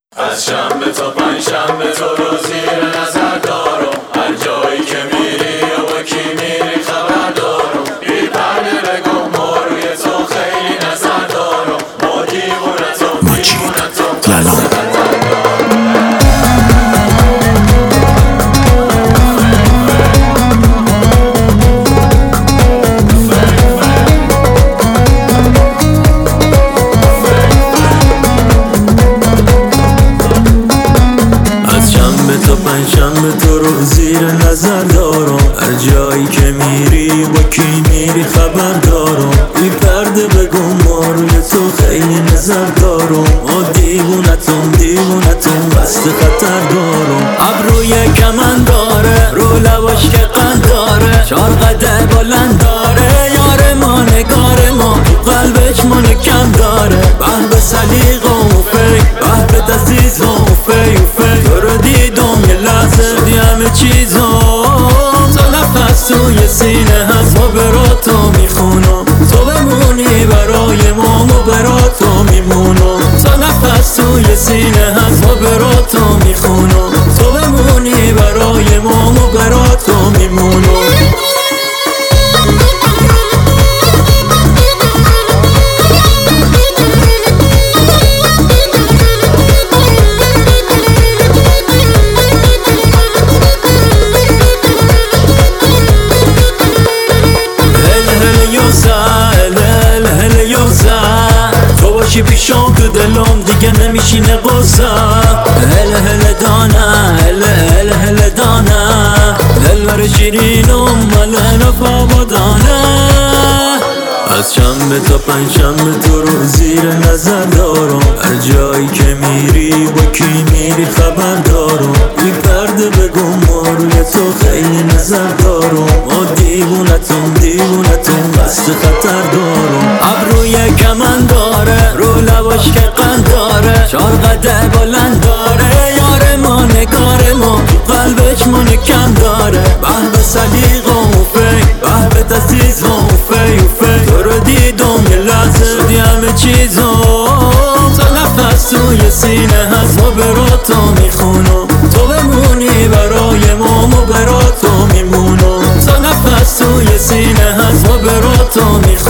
از شنبه تا پنجشنبه تو رو زیر نظر دارم، هر جایی که میری و با کی میری خبر دارم، بی پرده بگم ما روی تو خیلی نظر دارم، ما دیوونتم پنجشنبه تو رو زیر نظر دارم، هر جایی که میری با کی میری خبر دارم، بی پرده بگم ما روی تو خیلی نظر دارم، ما دیوونتم بست خطر دارم، ابروی کمن داره رو لباش که قند داره، 4 قد بلند داره، یار ما نگار ما قلبش منو کم داره، به سلیقه و فکر به عزیز و فی تو رو دیدم یه لحظه دی همه چیزم، تو نفس توی سینه هست ما براتو میخونم، تو بمونی برای ما براتو میمونم، تو نفس توی سینه هست ما براتو میخونم، تو بمونی برای ما براتو میمونم. تو باشی پیشم تو دلم دیگه نمیشینه قصه، هله دانه دلبر شیرینم مله نفا بدانه، از شنبه تا پنجشنبه تو رو زیر نظر دارم، هر جایی که میری با کی میری خبر دارم، بی پرده بگم ما روی تو خیلی نظر دارم، ما دیوونتم بست خطر دارم، ابروی کمن داره رو لباش که قند داره، 4 قد بلند داره، یار ما نگار ما قلبش منو کم داره، به سلیقه و فکر به عزیز و فی تو رو دیدم یه لحظه دی همه چیزم، تو نفس توی سینه هست ما براتو میخونم، تو بمونی برای ما براتو میمونم، تو نفس توی سینه هست ما براتو میخونم.